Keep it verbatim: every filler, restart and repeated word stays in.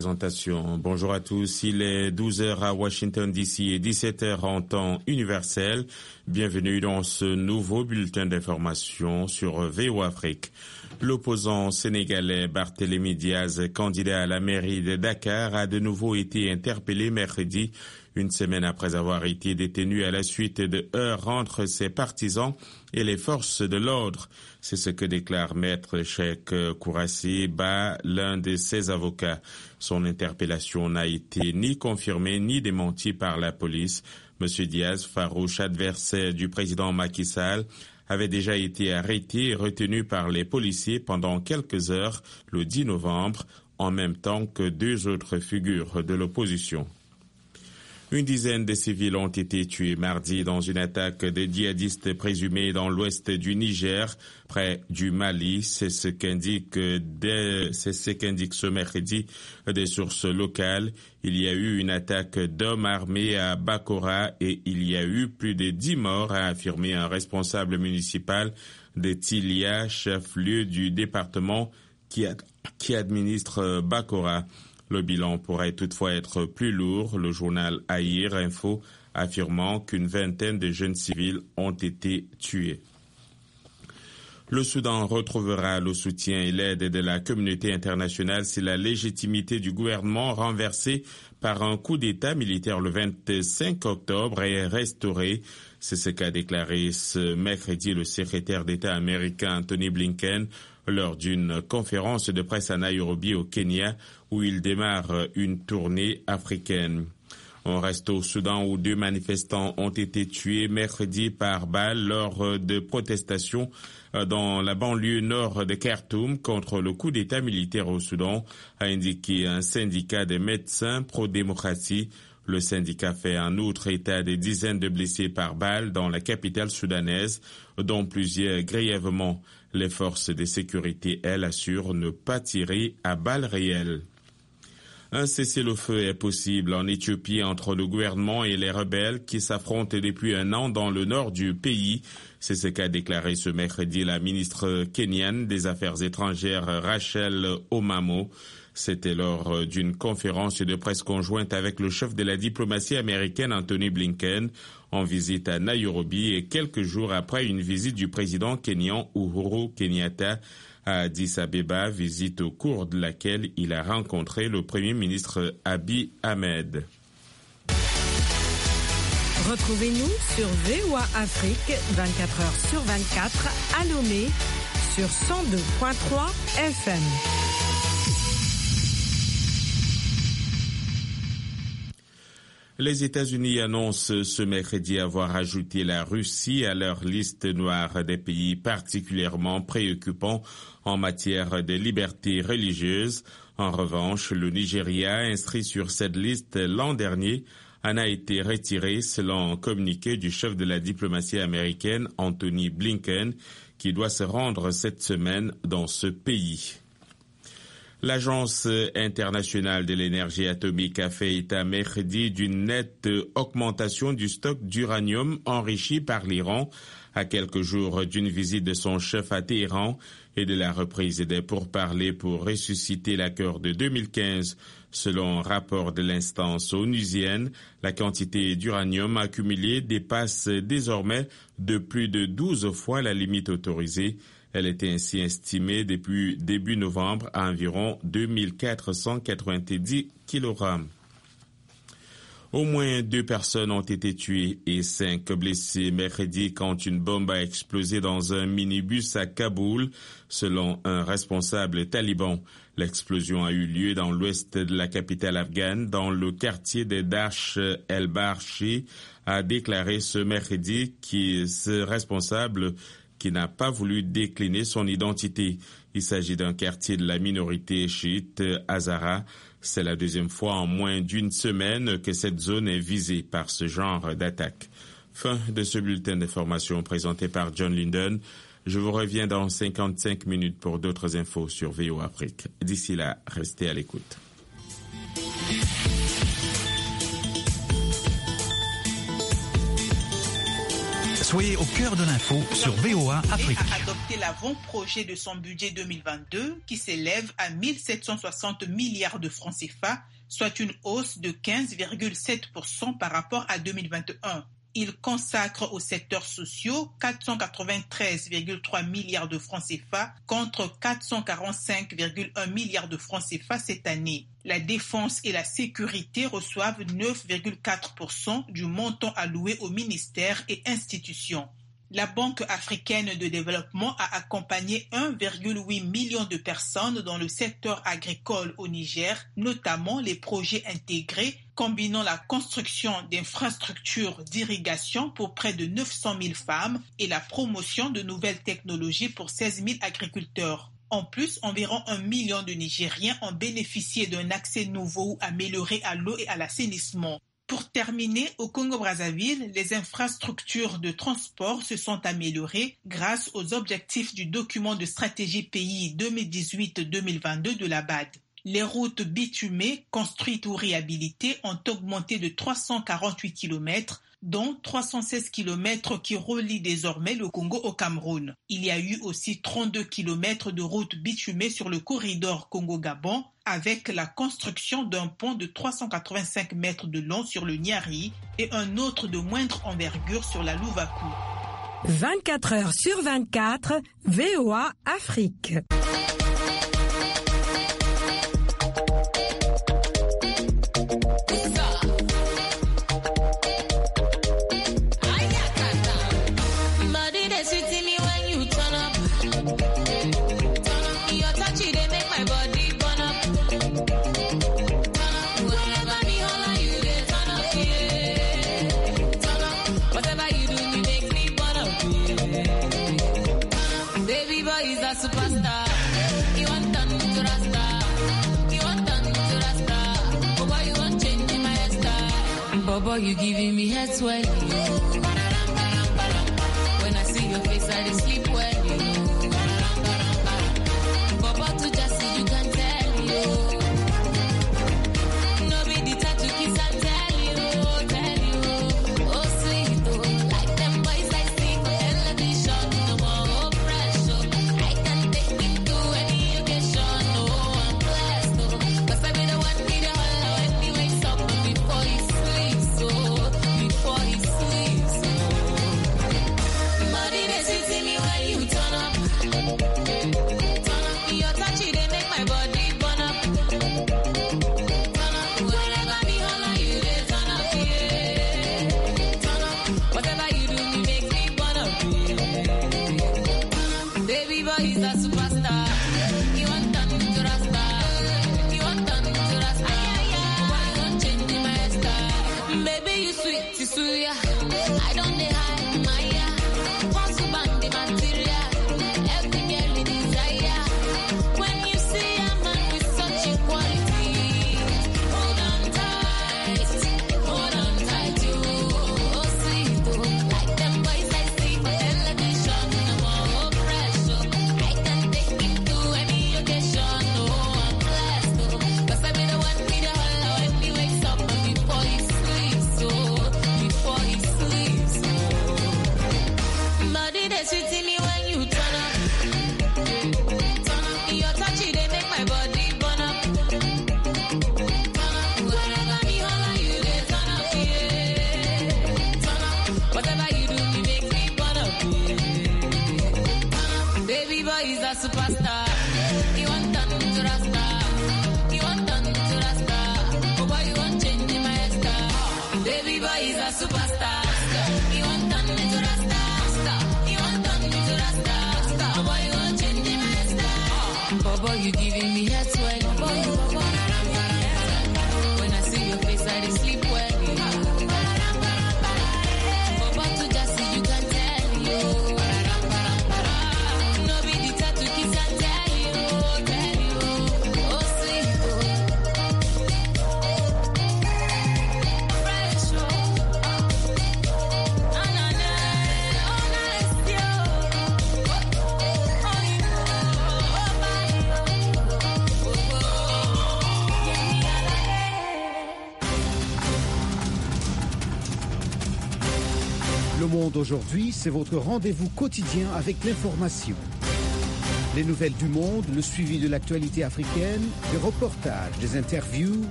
Présentation. Bonjour à tous, il est douze heures à Washington D C et dix-sept heures en temps universel. Bienvenue dans ce nouveau bulletin d'information sur V O Afrique. L'opposant sénégalais Barthélémy Diaz, candidat à la mairie de Dakar, a de nouveau été interpellé mercredi, une semaine après avoir été détenu à la suite de heurts entre ses partisans et les forces de l'ordre. C'est ce que déclare Maître Cheikh Kourassi Ba, l'un de ses avocats. Son interpellation n'a été ni confirmée ni démentie par la police. Monsieur Diaz, farouche adversaire du président Macky Sall, avait déjà été arrêté et retenu par les policiers pendant quelques heures le dix novembre, en même temps que deux autres figures de l'opposition. Une dizaine de civils ont été tués mardi dans une attaque de djihadistes présumés dans l'ouest du Niger, près du Mali. C'est ce qu'indique, c'est ce qu'indique ce mercredi des sources locales. Il y a eu une attaque d'hommes armés à Bakora et il y a eu plus de dix morts, a affirmé un responsable municipal de Tilia, chef-lieu du département qui, a, qui administre Bakora. Le bilan pourrait toutefois être plus lourd, le journal Aïr Info affirmant qu'une vingtaine de jeunes civils ont été tués. Le Soudan retrouvera le soutien et l'aide de la communauté internationale si la légitimité du gouvernement renversé par un coup d'État militaire le vingt-cinq octobre est restaurée. C'est ce qu'a déclaré ce mercredi le secrétaire d'État américain Anthony Blinken lors d'une conférence de presse à Nairobi au Kenya où il démarre une tournée africaine. On reste au Soudan où deux manifestants ont été tués mercredi par balle lors de protestations dans la banlieue nord de Khartoum contre le coup d'État militaire au Soudan, a indiqué un syndicat des médecins pro-démocratie. Le syndicat fait en outre état des dizaines de blessés par balle dans la capitale soudanaise, dont plusieurs grièvement. Les forces de sécurité, elles, assurent ne pas tirer à balles réelles. Un cessez-le-feu est possible en Éthiopie entre le gouvernement et les rebelles qui s'affrontent depuis un an dans le nord du pays. C'est ce qu'a déclaré ce mercredi la ministre kenyane des Affaires étrangères Rachel Omamo. C'était lors d'une conférence de presse conjointe avec le chef de la diplomatie américaine Anthony Blinken en visite à Nairobi et quelques jours après une visite du président kényan Uhuru Kenyatta à Addis Abeba, visite au cours de laquelle il a rencontré le Premier ministre Abiy Ahmed. Retrouvez-nous sur V O A Afrique vingt-quatre heures sur vingt-quatre à Lomé sur cent deux virgule trois F M. Les États-Unis annoncent ce mercredi avoir ajouté la Russie à leur liste noire des pays particulièrement préoccupants en matière de liberté religieuse. En revanche, le Nigeria, inscrit sur cette liste l'an dernier, en a été retiré selon un communiqué du chef de la diplomatie américaine Anthony Blinken, qui doit se rendre cette semaine dans ce pays. L'Agence internationale de l'énergie atomique a fait état mercredi d'une nette augmentation du stock d'uranium enrichi par l'Iran à quelques jours d'une visite de son chef à Téhéran et de la reprise des pourparlers pour ressusciter l'accord de deux mille quinze. Selon un rapport de l'instance onusienne, la quantité d'uranium accumulée dépasse désormais de plus de douze fois la limite autorisée. Elle était ainsi estimée depuis début novembre à environ deux mille quatre cent quatre-vingt-dix kilogrammes. Au moins deux personnes ont été tuées et cinq blessées mercredi quand une bombe a explosé dans un minibus à Kaboul, selon un responsable taliban. L'explosion a eu lieu dans l'ouest de la capitale afghane, dans le quartier de Dash el-Barchi, a déclaré ce mercredi qui ce responsable qui n'a pas voulu décliner son identité. Il s'agit d'un quartier de la minorité chiite Hazara. C'est la deuxième fois en moins d'une semaine que cette zone est visée par ce genre d'attaque. Fin de ce bulletin d'information présenté par John Linden. Je vous reviens dans cinquante-cinq minutes pour d'autres infos sur V O Afrique. D'ici là, restez à l'écoute. Soyez au cœur de l'info sur V O A Afrique. A adopté l'avant-projet de son budget deux mille vingt-deux qui s'élève à mille sept cent soixante milliards de francs C F A, soit une hausse de quinze virgule sept pour cent par rapport à deux mille vingt et un. Il consacre aux secteurs sociaux quatre cent quatre-vingt-treize virgule trois milliards de francs C F A contre quatre cent quarante-cinq virgule un milliards de francs C F A cette année. La défense et la sécurité reçoivent neuf virgule quatre pour cent du montant alloué aux ministères et institutions. La Banque africaine de développement a accompagné un virgule huit million de personnes dans le secteur agricole au Niger, notamment les projets intégrés combinant la construction d'infrastructures d'irrigation pour près de neuf cent mille femmes et la promotion de nouvelles technologies pour seize mille agriculteurs. En plus, environ un million de Nigériens ont bénéficié d'un accès nouveau ou amélioré à l'eau et à l'assainissement. Pour terminer, au Congo-Brazzaville, les infrastructures de transport se sont améliorées grâce aux objectifs du document de stratégie pays deux mille dix-huit deux mille vingt-deux de la B A D. Les routes bitumées, construites ou réhabilitées, ont augmenté de trois cent quarante-huit kilomètres, dont trois cent seize kilomètres qui relient désormais le Congo au Cameroun. Il y a eu aussi trente-deux kilomètres de routes bitumées sur le corridor Congo-Gabon, avec la construction d'un pont de trois cent quatre-vingt-cinq mètres de long sur le Niari et un autre de moindre envergure sur la Louvakou. vingt-quatre heures sur vingt-quatre, V O A Afrique. Superstar, you want turn to Rasta, you want turn to Rasta. Oh boy, you want change my hairstyle. Bobo, you giving me head swell. When I see your face, I just sleep well. Bobo, to just see you can tell you. No be the time to kiss and tell you, tell you. Oh sweet, oh, like them boys I see for television. No more pressure. I don't need hide my yeah. Want to bang the material. Every girl in desire. When you see a man with such equality, hold on tight, hold on tight, you. Oh, sweet, oh, like them boys I see for television. No more pressure. I can take it to any occasion. Oh, I'm blessed, oh, cause I be the one with the holla when he wakes up and before he sleeps, so before he sleeps. Body they sweet me when you turn up. Turn up. Your touchy they make my body burn up. Turn up. Wherever me holla you they turn up, yeah. Turn up. Whatever you do me make me burn up, yeah. Turn up. Baby boy is a superstar. You want turn to Rasta. You want turn to Rasta. Oh boy you want change my hairstyle. Baby boy is a superstar. You want turn to Rasta. You want turn to Rasta. Oh boy you want change my hairstyle. Bobo you giving me head swell. Bobo you bobo. When I see your face I just sleep well. Bobo to just see you can tell you. No be the time to kiss and tell you, tell you. Oh sweet, oh. Fresh, oh. Le Monde aujourd'hui, c'est votre rendez-vous quotidien avec l'information. Les nouvelles du monde, le suivi de l'actualité africaine, des reportages, des interviews,